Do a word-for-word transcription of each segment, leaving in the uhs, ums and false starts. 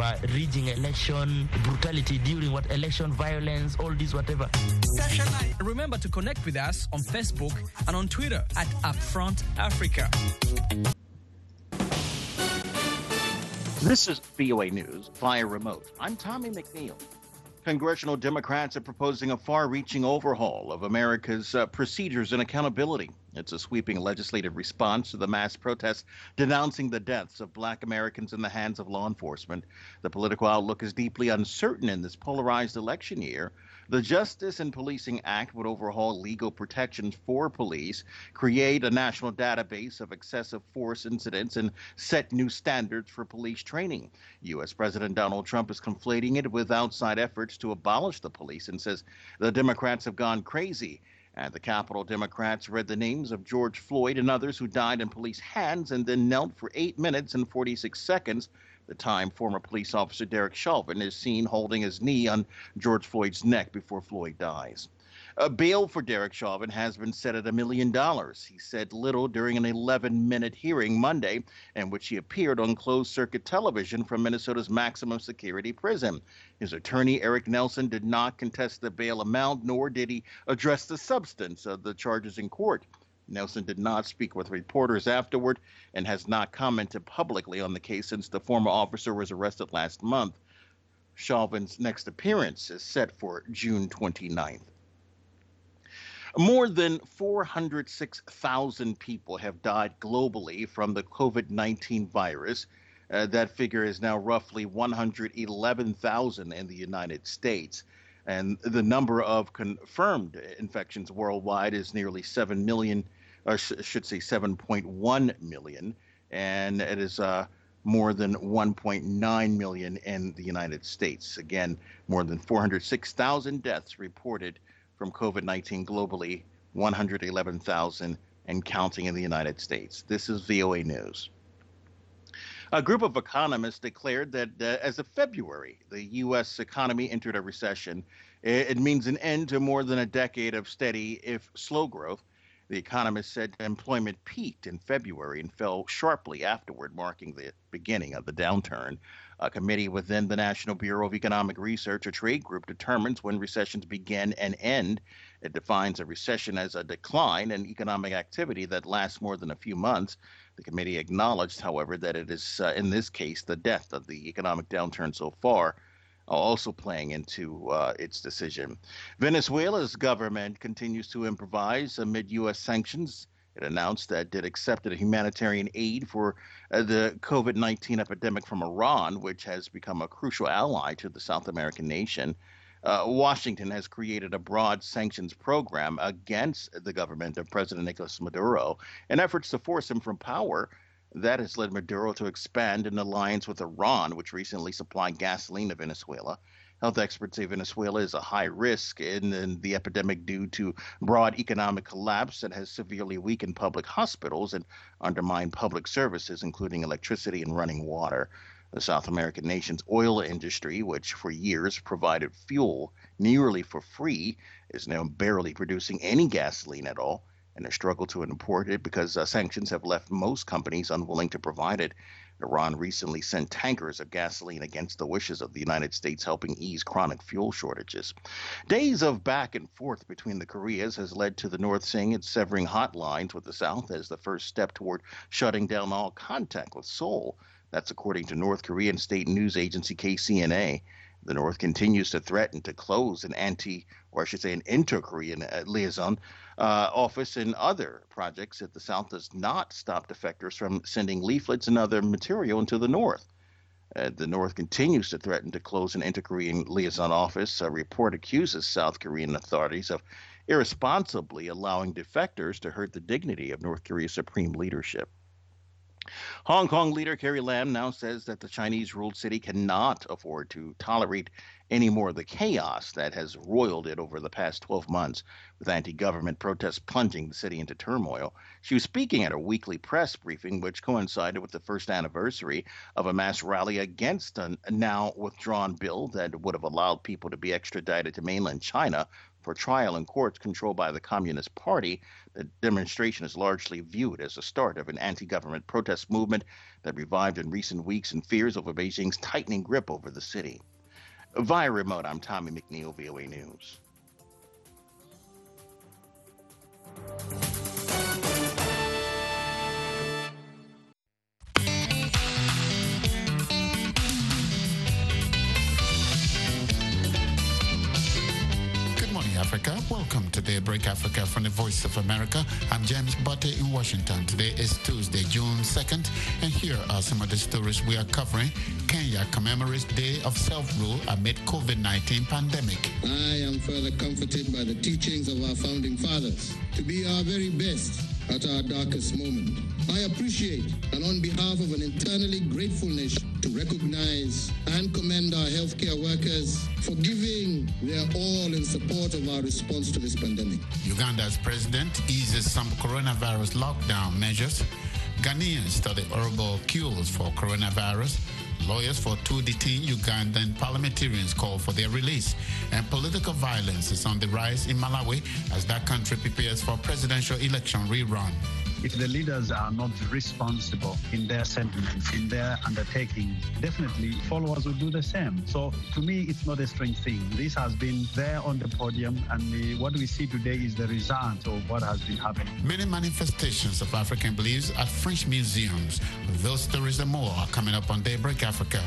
uh, rigging election, brutality during what election, violence, all this whatever. Remember to connect with us on Facebook and on Twitter at Upfront Africa. This is V O A News via remote. I'm Tommy McNeil. Congressional Democrats are proposing a far-reaching overhaul of America's uh, procedures and accountability. It's a sweeping legislative response to the mass protests denouncing the deaths of Black Americans in the hands of law enforcement. The political outlook is deeply uncertain in this polarized election year. The Justice and Policing Act would overhaul legal protections for police, create a national database of excessive force incidents, and set new standards for police training. U S. President Donald Trump is conflating it with outside efforts to abolish the police and says the Democrats have gone crazy. At the Capitol, Democrats read the names of George Floyd and others who died in police hands and then knelt for eight minutes and forty-six seconds, the time former police officer Derek Chauvin is seen holding his knee on George Floyd's neck before Floyd dies. A bail for Derek Chauvin has been set at a million dollars. He said little during an eleven-minute hearing Monday in which he appeared on closed-circuit television from Minnesota's maximum security prison. His attorney, Eric Nelson, did not contest the bail amount, nor did he address the substance of the charges in court. Nelson did not speak with reporters afterward and has not commented publicly on the case since the former officer was arrested last month. Chauvin's next appearance is set for June twenty-ninth. More than four hundred six thousand people have died globally from the COVID nineteen virus. Uh, that figure is now roughly one hundred eleven thousand in the United States. And the number of confirmed infections worldwide is nearly seven million, or sh- should say seven point one million. And it is uh, more than one point nine million in the United States. Again, more than four hundred six thousand deaths reported from COVID nineteen globally, one hundred eleven thousand and counting in the United States. This is V O A News. A group of economists declared that uh, as of February, the U S economy entered a recession. It, it means an end to more than a decade of steady, if slow growth. The economist said employment peaked in February and fell sharply afterward, marking the beginning of the downturn. A committee within the National Bureau of Economic Research, a trade group, determines when recessions begin and end. It defines a recession as a decline in economic activity that lasts more than a few months. The committee acknowledged, however, that it is, uh, in this case, the depth of the economic downturn so far, uh, also playing into uh, its decision. Venezuela's government continues to improvise amid U S sanctions. It announced that it accepted a humanitarian aid for uh, the COVID nineteen epidemic from Iran, which has become a crucial ally to the South American nation. Uh, Washington has created a broad sanctions program against the government of President Nicolas Maduro in efforts to force him from power. That has led Maduro to expand an alliance with Iran, which recently supplied gasoline to Venezuela. Health experts say Venezuela is a high risk in, in the epidemic due to broad economic collapse that has severely weakened public hospitals and undermined public services, including electricity and running water. The South American nation's oil industry, which for years provided fuel nearly for free, is now barely producing any gasoline at all, and a struggle to import it because uh, sanctions have left most companies unwilling to provide it. Iran recently sent tankers of gasoline against the wishes of the United States, helping ease chronic fuel shortages. Days of back and forth between the Koreas has led to the North saying it's severing hotlines with the South as the first step toward shutting down all contact with Seoul. That's according to North Korean state news agency K C N A. The North continues to threaten to close an anti, or I should say an inter-Korean uh, liaison uh, office and other projects if the South does not stop defectors from sending leaflets and other material into the North. Uh, the North continues to threaten to close an inter-Korean liaison office. A report accuses South Korean authorities of irresponsibly allowing defectors to hurt the dignity of North Korea's supreme leadership. Hong Kong leader Carrie Lam now says that the Chinese-ruled city cannot afford to tolerate any more of the chaos that has roiled it over the past twelve months, with anti-government protests plunging the city into turmoil. She was speaking at a weekly press briefing, which coincided with the first anniversary of a mass rally against a now withdrawn bill that would have allowed people to be extradited to mainland China for trial in courts controlled by the Communist Party. The demonstration is largely viewed as the start of an anti-government protest movement that revived in recent weeks in fears over Beijing's tightening grip over the city. Via remote, I'm Tommy McNeil, V O A News. Africa. Welcome to Daybreak Africa from the Voice of America. I'm James Butte in Washington. Today is Tuesday, June second, and here are some of the stories we are covering. Kenya commemorates Day of Self-Rule amid COVID nineteen pandemic. I am further comforted by the teachings of our founding fathers to be our very best at our darkest moment. I appreciate, and on behalf of an eternally grateful nation, to recognize and commend our healthcare workers for giving their all in support of our response to this pandemic. Uganda's president eases some coronavirus lockdown measures. Ghanaians study herbal cures for coronavirus. Lawyers for two detained Ugandan parliamentarians call for their release. And political violence is on the rise in Malawi as that country prepares for presidential election rerun. If the leaders are not responsible in their sentiments, in their undertaking, definitely followers will do the same. So to me, it's not a strange thing. This has been there on the podium, and the, what we see today is the result of what has been happening. Many manifestations of African beliefs at French museums. Those stories and more are coming up on Daybreak Africa.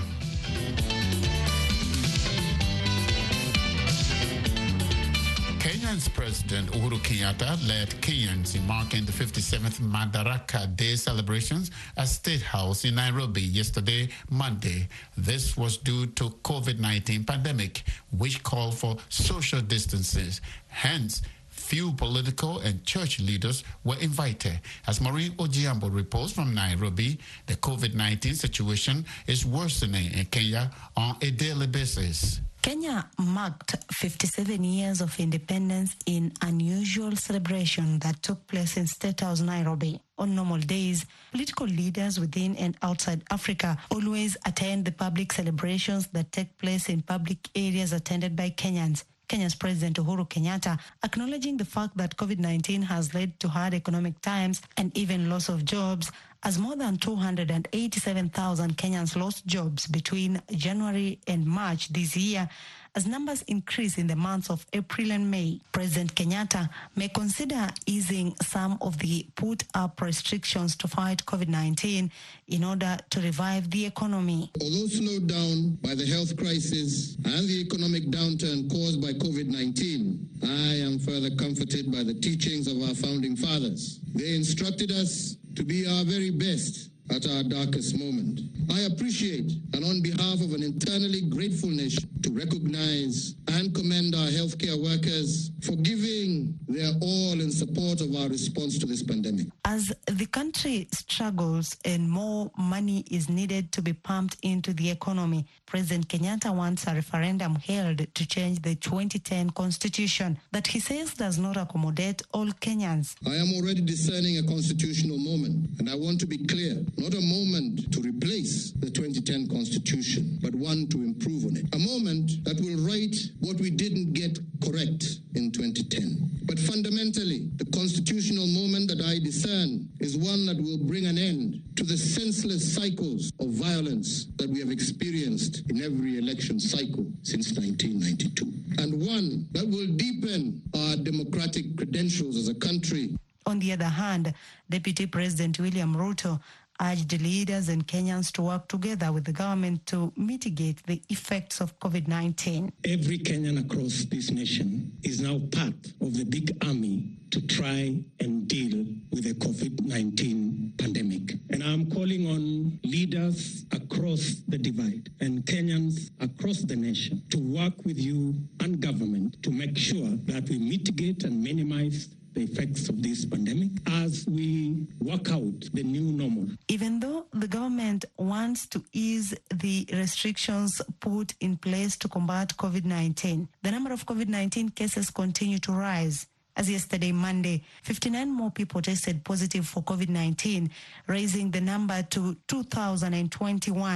Kenya's President Uhuru Kenyatta led Kenyans in marking the fifty-seventh Madaraka Day celebrations at State House in Nairobi yesterday, Monday. This was due to COVID nineteen pandemic, which called for social distances. Hence, few political and church leaders were invited. As Maureen Ojiambo reports from Nairobi, the COVID nineteen situation is worsening in Kenya on a daily basis. Kenya marked fifty-seven years of independence in unusual celebration that took place in State House, Nairobi. On normal days, political leaders within and outside Africa always attend the public celebrations that take place in public areas attended by Kenyans. Kenya's President Uhuru Kenyatta, acknowledging the fact that COVID nineteen has led to hard economic times and even loss of jobs, as more than two hundred eighty-seven thousand Kenyans lost jobs between January and March this year, as numbers increase in the months of April and May. President Kenyatta may consider easing some of the put-up restrictions to fight COVID nineteen in order to revive the economy. Although slowed down by the health crisis and the economic downturn caused by COVID nineteen, I am further comforted by the teachings of our founding fathers. They instructed us to be our very best at our darkest moment. I appreciate, and on behalf of an eternally grateful nation, to recognize and commend our healthcare workers for giving their all in support of our response to this pandemic. As the country struggles and more money is needed to be pumped into the economy, President Kenyatta wants a referendum held to change the twenty ten constitution that he says does not accommodate all Kenyans. I am already discerning a constitutional moment, and I want to be clear. Not a moment to replace the twenty ten Constitution, but one to improve on it. A moment that will right what we didn't get correct in twenty ten. But fundamentally, the constitutional moment that I discern is one that will bring an end to the senseless cycles of violence that we have experienced in every election cycle since nineteen ninety-two. And one that will deepen our democratic credentials as a country. On the other hand, Deputy President William Ruto urged leaders and Kenyans to work together with the government to mitigate the effects of COVID nineteen. Every Kenyan across this nation is now part of the big army to try and deal with the COVID nineteen pandemic. And I'm calling on leaders across the divide and Kenyans across the nation to work with you and government to make sure that we mitigate and minimize the effects of this pandemic as we work out the new normal. Even though the government wants to ease the restrictions put in place to combat COVID nineteen, the number of COVID nineteen cases continue to rise. As yesterday, Monday, fifty-nine more people tested positive for COVID nineteen, raising the number to two thousand twenty-one.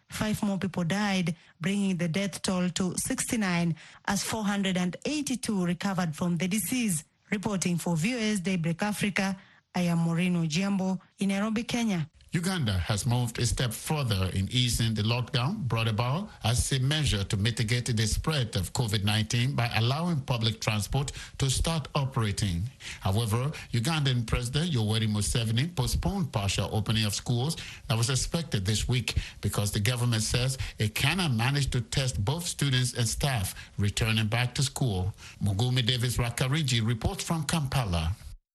Five more people died, bringing the death toll to sixty-nine, as four hundred eighty-two recovered from the disease. Reporting for V O A's Daybreak Africa, I am Moreno Giambo in Nairobi, Kenya. Uganda has moved a step further in easing the lockdown brought about as a measure to mitigate the spread of COVID nineteen by allowing public transport to start operating. However, Ugandan President Yoweri Museveni postponed partial opening of schools that was expected this week because the government says it cannot manage to test both students and staff returning back to school. Mugumi Davis Rakariji reports from Kampala.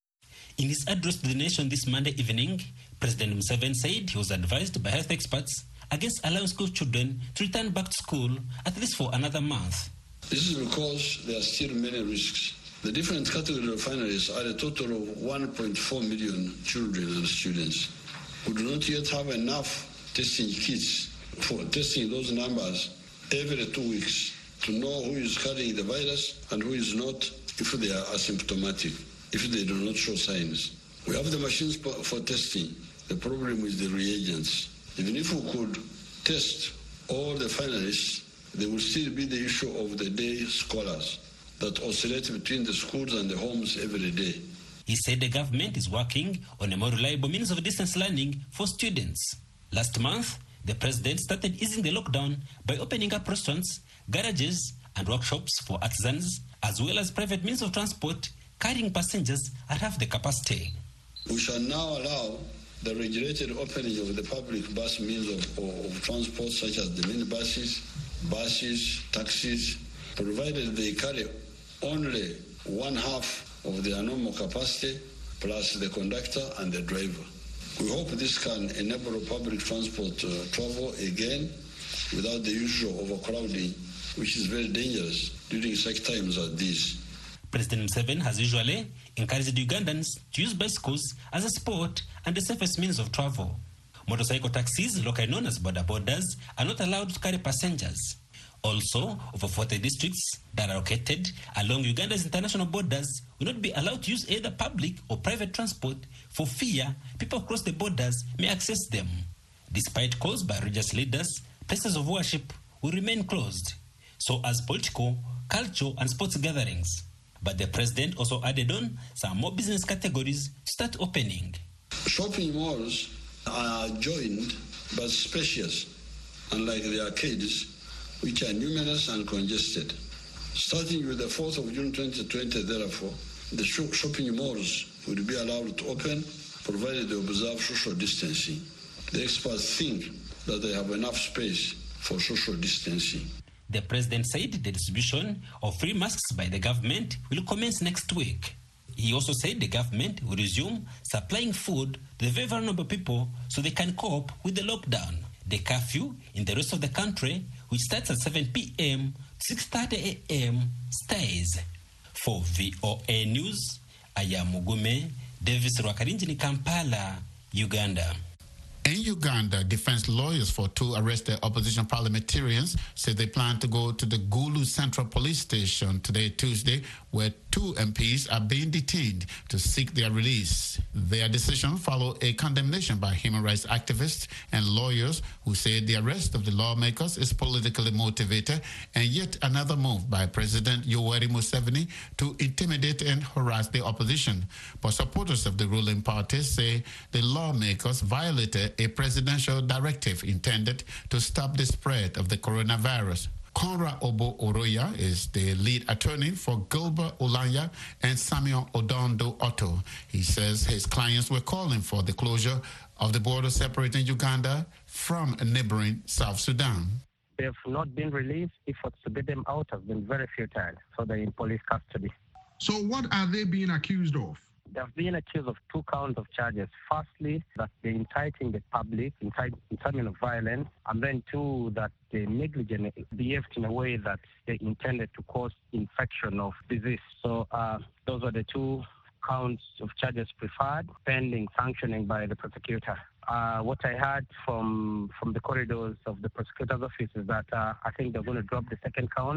In his address to the nation this Monday evening, President Museveni said he was advised by health experts against allowing school children to return back to school at least for another month. This is because there are still many risks. The different categories of finalists are a total of one point four million children and students who do not yet have enough testing kits for testing those numbers every two weeks to know who is carrying the virus and who is not if they are asymptomatic, if they do not show signs. We have the machines for testing. The problem is the reagents. Even if we could test all the finalists, there will still be the issue of the day scholars that oscillate between the schools and the homes every day. He said the government is working on a more reliable means of distance learning for students. Last month, the president started easing the lockdown by opening up restaurants, garages, and workshops for artisans, as well as private means of transport carrying passengers at half the capacity. We shall now allow the regulated opening of the public bus means of, of, of transport, such as the minibuses, buses, taxis, provided they carry only one half of their normal capacity, plus the conductor and the driver. We hope this can enable public transport uh, travel again without the usual overcrowding, which is very dangerous during such times as these. President Museveni has usually encouraged Ugandans to use bicycles as a sport and the safest means of travel. Motorcycle taxis, locally known as border borders, are not allowed to carry passengers. Also, over forty districts that are located along Uganda's international borders will not be allowed to use either public or private transport for fear people across the borders may access them. Despite calls by religious leaders, places of worship will remain closed, so as political, cultural, and sports gatherings. But the president also added on some more business categories to start opening. Shopping malls are joined but spacious, unlike the arcades, which are numerous and congested. Starting with the fourth of June twenty twenty, therefore, the shopping malls will be allowed to open, provided they observe social distancing. The experts think that they have enough space for social distancing. The president said the distribution of free masks by the government will commence next week. He also said the government will resume supplying food to the very vulnerable people so they can cope with the lockdown. The curfew in the rest of the country, which starts at seven p.m. to six thirty a.m., stays. For V O A News, I am Mugume Davis Rwakarinji in Kampala, Uganda. In Uganda, defense lawyers for two arrested opposition parliamentarians say they plan to go to the Gulu Central Police Station today, Tuesday, where two M Ps are being detained to seek their release. Their decision followed a condemnation by human rights activists and lawyers who say the arrest of the lawmakers is politically motivated, and yet another move by President Yoweri Museveni to intimidate and harass the opposition. But supporters of the ruling party say the lawmakers violated a presidential directive intended to stop the spread of the coronavirus. Konra Obo Oroya is the lead attorney for Gilbert Olanya and Samuel Odondo Otto. He says his clients were calling for the closure of the border separating Uganda from neighboring South Sudan. They have not been released. Efforts to get them out have been very futile, so they're in police custody. So what are they being accused of? They've been accused of two counts of charges. Firstly, that they're inciting the public, incitement of violence, and then two, that they negligently behaved in a way that they intended to cause infection of disease. So uh, those are the two counts of charges preferred, pending sanctioning by the prosecutor. Uh, what I heard from from the corridors of the prosecutor's office is that uh, I think they're going to drop the second count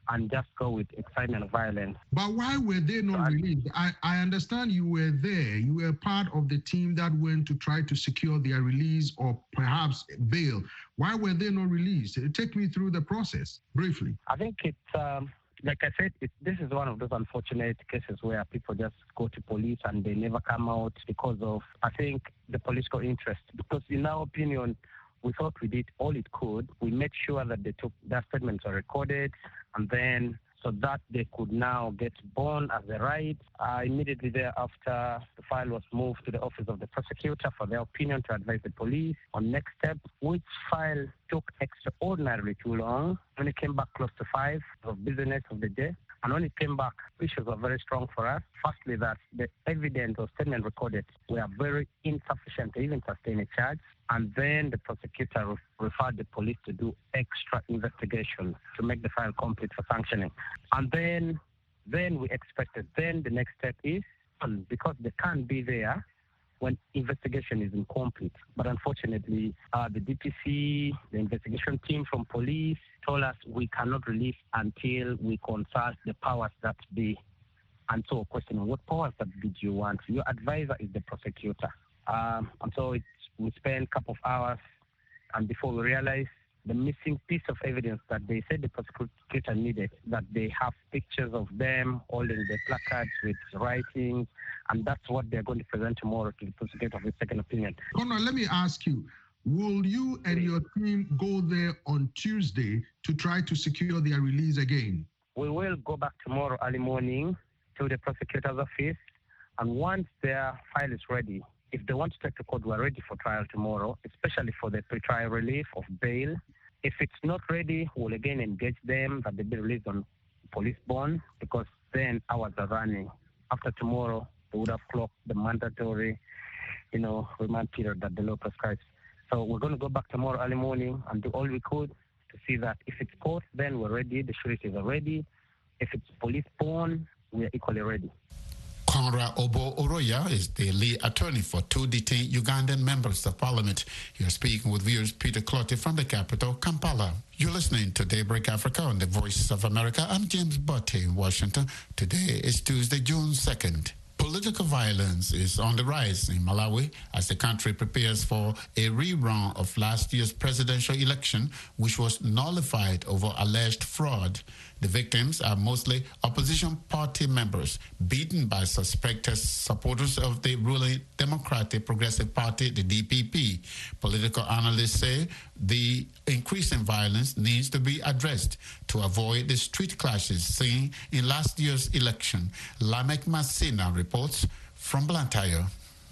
and just go with excitement of violence. But why were they not released? I, I understand you were there. You were part of the team that went to try to secure their release or perhaps bail. Why were they not released? Take me through the process briefly. I think it's, um, like I said, it, this is one of those unfortunate cases where people just go to police and they never come out because of, I think, the political interest. Because in our opinion, we thought we did all it could. We made sure that they took their statements are recorded, and then so that they could now get born as a right. Uh, immediately thereafter, the file was moved to the office of the prosecutor for their opinion to advise the police on next steps, which file took extraordinarily too long. When it came back close to five of business of the day, and when it came back, issues were very strong for us. Firstly, that the evidence or statement recorded were very insufficient to even sustain a charge. And then the prosecutor re- referred the police to do extra investigation to make the file complete for sanctioning. And then, then we expected, then the next step is, because they can't be there when investigation is incomplete. But unfortunately, uh, the D P C, the investigation team from police, told us we cannot release until we consult the powers that be. And so questioning, what powers that be do you want? Your advisor is the prosecutor. Um, and so it's, we spent a couple of hours, and before we realized the missing piece of evidence that they said the prosecutor needed, that they have pictures of them holding the placards with writings, and that's what they're going to present tomorrow to the prosecutor of the second opinion. Conrad, let me ask you, will you and your team go there on Tuesday to try to secure their release again? We will go back tomorrow early morning to the prosecutor's office, and once their file is ready, if they want to take the court, we're ready for trial tomorrow, especially for the pre-trial relief of bail. If it's not ready, we'll again engage them that they be released on police bond, because then hours are running. After tomorrow, they would have clocked the mandatory, you know, remand period that the law prescribes. So we're going to go back tomorrow early morning and do all we could to see that if it's court, then we're ready, the sureties are ready. If it's police bond, we are equally ready. Conrad Obo Oroya is the lead attorney for two detained Ugandan members of parliament. You're speaking with viewers Peter Clottey from the capital, Kampala. You're listening to Daybreak Africa on the Voice of America. I'm James Butte in Washington. Today is Tuesday, June second. Political violence is on the rise in Malawi as the country prepares for a rerun of last year's presidential election, which was nullified over alleged fraud. The victims are mostly opposition party members beaten by suspected supporters of the ruling Democratic Progressive Party, the D P P. Political analysts say the increasing violence needs to be addressed to avoid the street clashes seen in last year's election. Lamek Masina reports from Blantyre.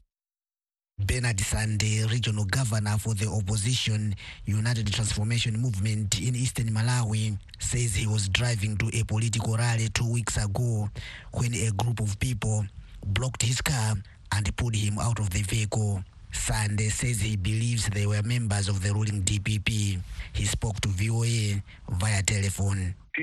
Bernard Sande, regional governor for the opposition United Transformation Movement in eastern Malawi, says he was driving to a political rally two weeks ago when a group of people blocked his car and pulled him out of the vehicle. Sande says he believes they were members of the ruling D P P. He spoke to V O A via telephone. He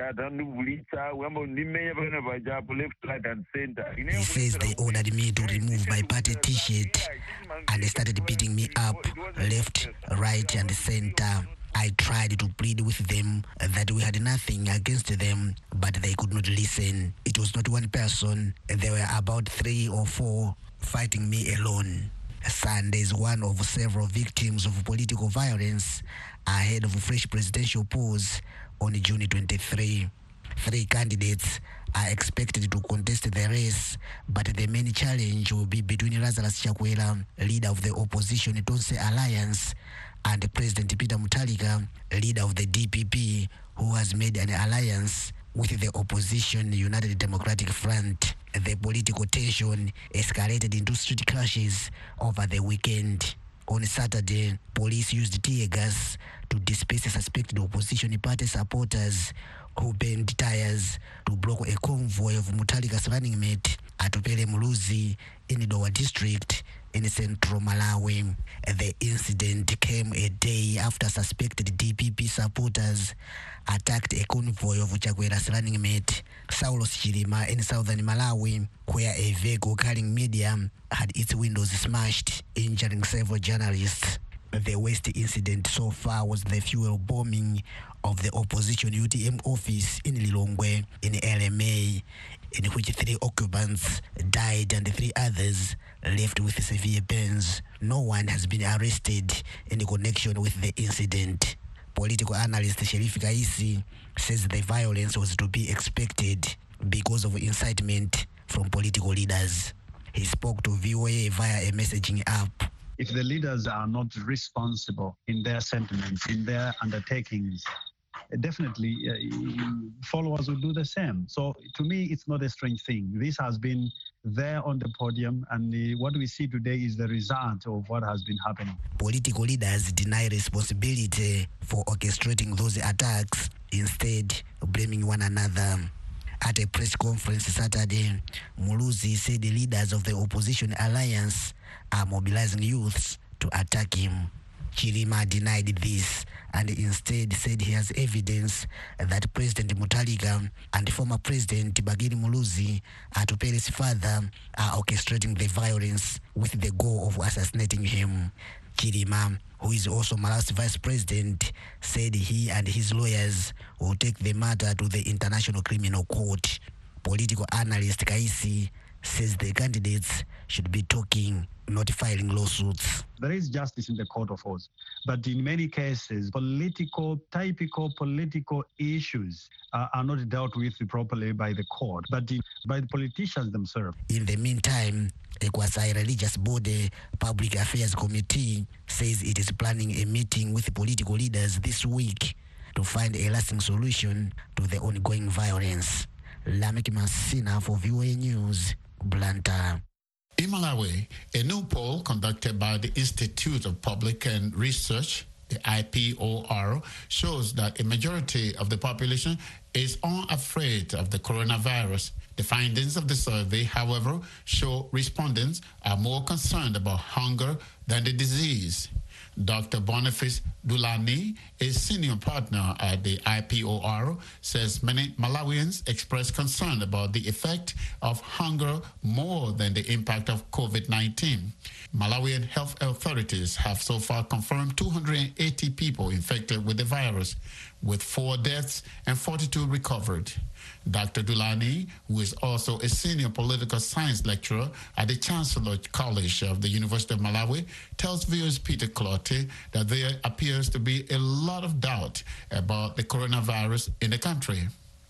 says they ordered me to remove my party t-shirt and they started beating me up left, right and center. I tried to plead with them that we had nothing against them, but they could not listen. It was not one person. There were about three or four fighting me alone. Sande is one of several victims of political violence ahead of fresh presidential polls on June twenty-third. Three candidates are expected to contest the race, but the main challenge will be between Lazarus Chakwera, leader of the opposition Tonse Alliance, and President Peter Mutharika, leader of the D P P, who has made an alliance with the opposition United Democratic Front. The political tension escalated into street clashes over the weekend. On Saturday, police used tear gas to disperse suspected opposition party supporters who burned tires to block a convoy of Mutharika's running mate at Pele Muluzi in Dowa district in central Malawi. The incident came a day after suspected D P P supporters attacked a convoy of Chakwera's running mate, Saulos Chilima, in southern Malawi, where a vehicle carrying media had its windows smashed, injuring several journalists. The worst incident so far was the fuel bombing of the opposition U T M office in Lilongwe in L M A, in which three occupants died and three others left with severe burns. No one has been arrested in connection with the incident. Political analyst Sheriff Kaisi says the violence was to be expected because of incitement from political leaders. He spoke to V O A via a messaging app. If the leaders are not responsible in their sentiments, in their undertakings, definitely uh, followers will do the same. So to me, it's not a strange thing. This has been there on the podium, and the, what we see today is the result of what has been happening. Political leaders deny responsibility for orchestrating those attacks, instead blaming one another. At a press conference Saturday, Muluzi said the leaders of the opposition alliance are mobilizing youths to attack him. Chilima denied this and instead said he has evidence that President Mutharika and former President Bagiri Muluzi, Atupere's father, are orchestrating the violence with the goal of assassinating him. Chilima, who is also Malawi's vice president, said he and his lawyers will take the matter to the International Criminal Court. Political analyst Kaisi says the candidates should be talking, not filing lawsuits. There is justice in the court of laws, but in many cases, political, typical political issues uh, are not dealt with properly by the court, but in, by the politicians themselves. In the meantime, Ekwasai Religious Body Public Affairs Committee says it is planning a meeting with political leaders this week to find a lasting solution to the ongoing violence. Lamek Masina for V O A News, Blantyre. In Malawi, a new poll conducted by the Institute of Public and Research, the I P O R, shows that a majority of the population is unafraid of the coronavirus. The findings of the survey, however, show respondents are more concerned about hunger than the disease. Doctor Boniface Dulani, a senior partner at the I P O R, says many Malawians express concern about the effect of hunger more than the impact of COVID nineteen. Malawian health authorities have so far confirmed two hundred eighty people infected with the virus, with four deaths and forty-two recovered. Doctor Dulani, who is also a senior political science lecturer at the Chancellor College of the University of Malawi, tells viewers Peter Clotte that there appears to be a lot of doubt about the coronavirus in the country.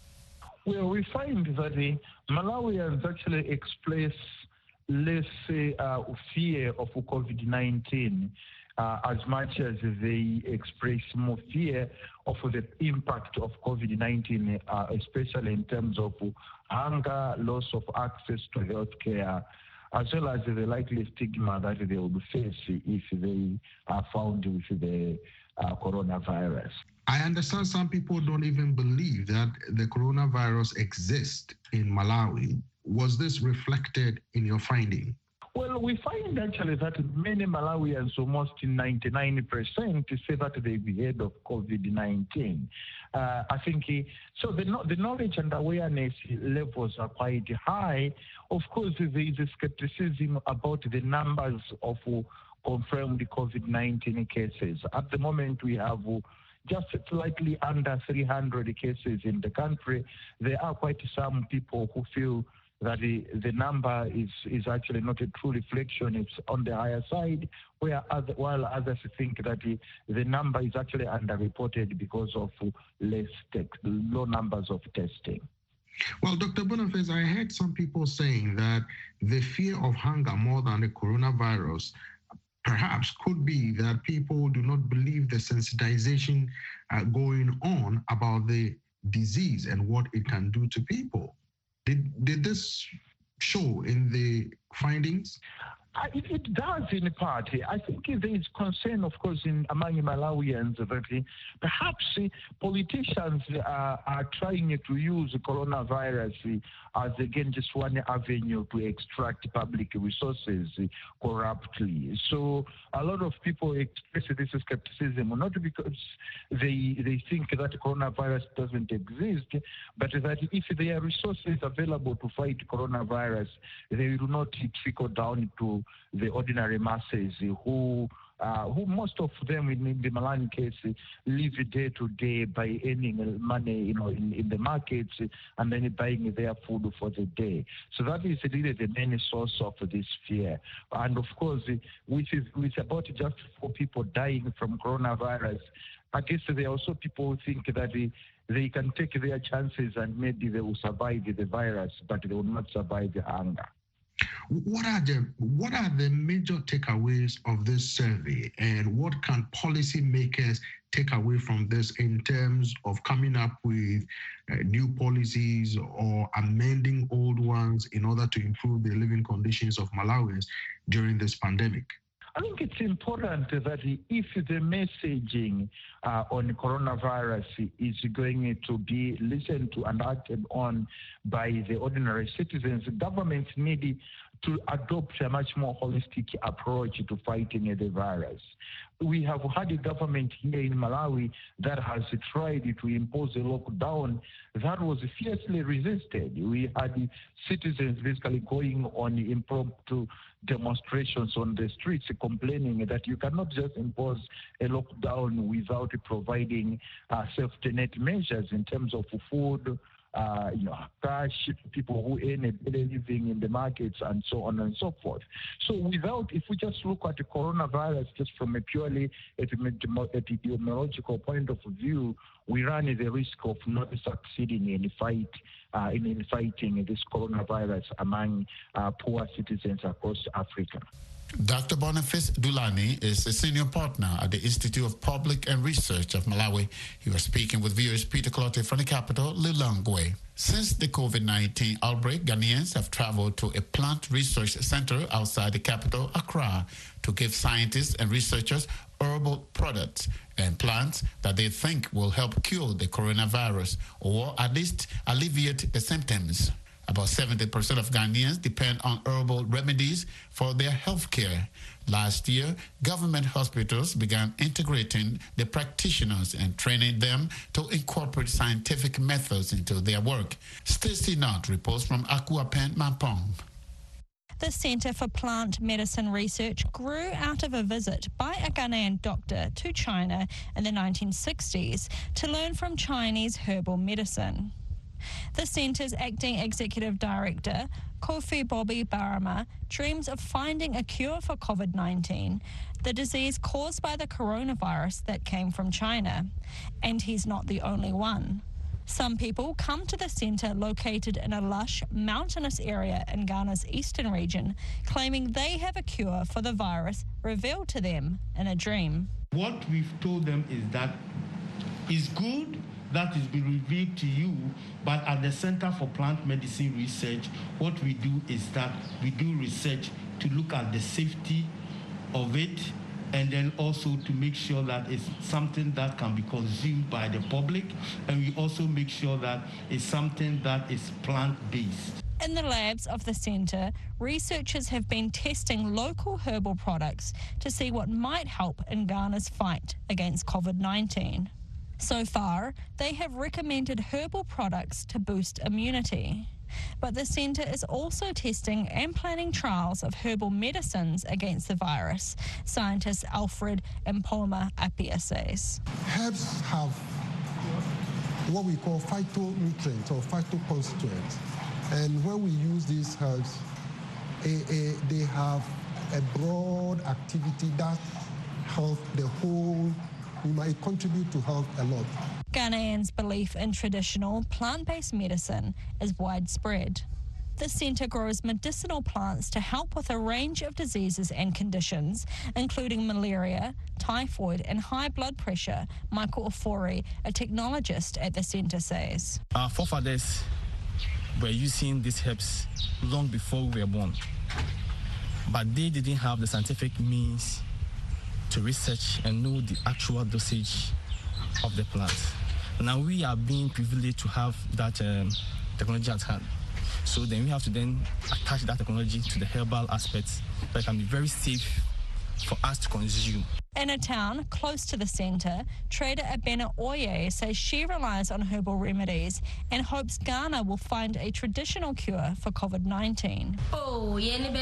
Well, we find that the Malawians actually express less uh, fear of COVID nineteen uh, as much as they express more fear of the impact of COVID nineteen, uh, especially in terms of hunger, loss of access to healthcare, as well as the likely stigma that they will face if they are found with the uh, coronavirus. I understand some people don't even believe that the coronavirus exists in Malawi. Was this reflected in your finding? Well, we find actually that many Malawians, almost ninety-nine percent, say that they've heard of COVID nineteen. Uh, I think so. The, the knowledge and awareness levels are quite high. Of course, there is a skepticism about the numbers of confirmed COVID nineteen cases. At the moment, we have just slightly under three hundred cases in the country. There are quite some people who feel that the, the number is, is actually not a true reflection, it's on the higher side, where other, while others think that the, the number is actually underreported because of less te- low numbers of testing. Well, Doctor Boniface, I heard some people saying that the fear of hunger more than the coronavirus perhaps could be that people do not believe the sensitization uh, going on about the disease and what it can do to people. Did, did this show in the findings? Uh, it, it does in part. I think there is concern, of course, in among Malawians that uh, perhaps uh, politicians uh, are trying to use coronavirus uh, as, again, just one avenue to extract public resources uh, corruptly. So a lot of people express this skepticism, not because they, they think that coronavirus doesn't exist, but that if there are resources available to fight coronavirus, they will not trickle down to the ordinary masses who uh, who most of them in, in the Malani case uh, live day to day by earning money, you know, in, in the markets uh, and then buying their food for the day. So that is really the main source of this fear. And of course, uh, with, with about just four people dying from coronavirus, I guess there are also people who think that they, they can take their chances and maybe they will survive the virus, but they will not survive the hunger. What are the what are the major takeaways of this survey, and what can policymakers take away from this in terms of coming up with uh, new policies or amending old ones in order to improve the living conditions of Malawians during this pandemic? I think it's important that if the messaging uh, on coronavirus is going to be listened to and acted on by the ordinary citizens, governments need to adopt a much more holistic approach to fighting the virus. We have had a government here in Malawi that has tried to impose a lockdown that was fiercely resisted. We had citizens basically going on impromptu demonstrations on the streets complaining that you cannot just impose a lockdown without providing uh, safety net measures in terms of food, Uh, you know, cash, people who earn a daily living in the markets, and so on and so forth. So without, if we just look at the coronavirus just from a purely epidemiological point of view, we run the risk of not succeeding in fight uh, in, in fighting this coronavirus among uh, poor citizens across Africa. Doctor Boniface Dulani is a senior partner at the Institute of Public and Research of Malawi. He was speaking with viewers Peter Clotte from the capital, Lilongwe. Since the COVID nineteen outbreak, Ghanaians have traveled to a plant research center outside the capital, Accra, to give scientists and researchers herbal products and plants that they think will help cure the coronavirus or at least alleviate the symptoms. About seventy percent of Ghanaians depend on herbal remedies for their health care. Last year, government hospitals began integrating the practitioners and training them to incorporate scientific methods into their work. Stacey Knott reports from Akuapen, Mampong. The Centre for Plant Medicine Research grew out of a visit by a Ghanaian doctor to China in the nineteen sixties to learn from Chinese herbal medicine. The centre's acting executive director, Kofi Bobby Barama, dreams of finding a cure for COVID nineteen, the disease caused by the coronavirus that came from China. And he's not the only one. Some people come to the centre located in a lush, mountainous area in Ghana's eastern region, claiming they have a cure for the virus revealed to them in a dream. What we've told them is that it's good that is being revealed to you, but at the Center for Plant Medicine Research, what we do is that we do research to look at the safety of it, and then also to make sure that it's something that can be consumed by the public, and we also make sure that it's something that is plant-based. In the labs of the centre, researchers have been testing local herbal products to see what might help in Ghana's fight against COVID nineteen. So far, they have recommended herbal products to boost immunity. But the centre is also testing and planning trials of herbal medicines against the virus, scientist Alfred Mpoma Appiah says. Herbs have what we call phytonutrients or phytoconstituents. And when we use these herbs, a, a, they have a broad activity that helps the whole. We might contribute to health a lot. Ghanaians' belief in traditional plant-based medicine is widespread. The centre grows medicinal plants to help with a range of diseases and conditions, including malaria, typhoid and high blood pressure, Michael Ofori, a technologist at the centre, says. Our forefathers were using these herbs long before we were born, but they didn't have the scientific means to research and know the actual dosage of the plant. Now we are being privileged to have that um, technology at hand. So then we have to then attach that technology to the herbal aspects that can be very safe for us to consume. In a town close to the centre, trader Abena Oye says she relies on herbal remedies and hopes Ghana will find a traditional cure for COVID nineteen. Oh,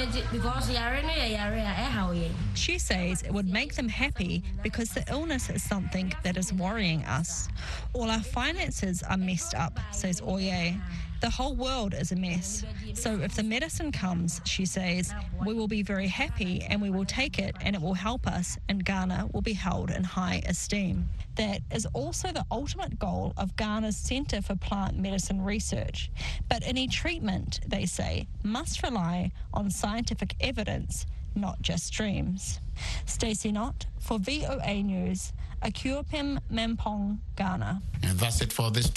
She says it would make them happy because the illness is something that is worrying us. All our finances are messed up, says Oye. The whole world is a mess. So if the medicine comes, she says, we will be very happy and we will take it and it will help us and Ghana will be held in high esteem. That is also the ultimate goal of Ghana's Centre for Plant Medicine Research. But any treatment, they say, must rely on scientific evidence, not just dreams. Stacey Knott for V O A News, Akuapem, Mampong, Ghana. And that's it for this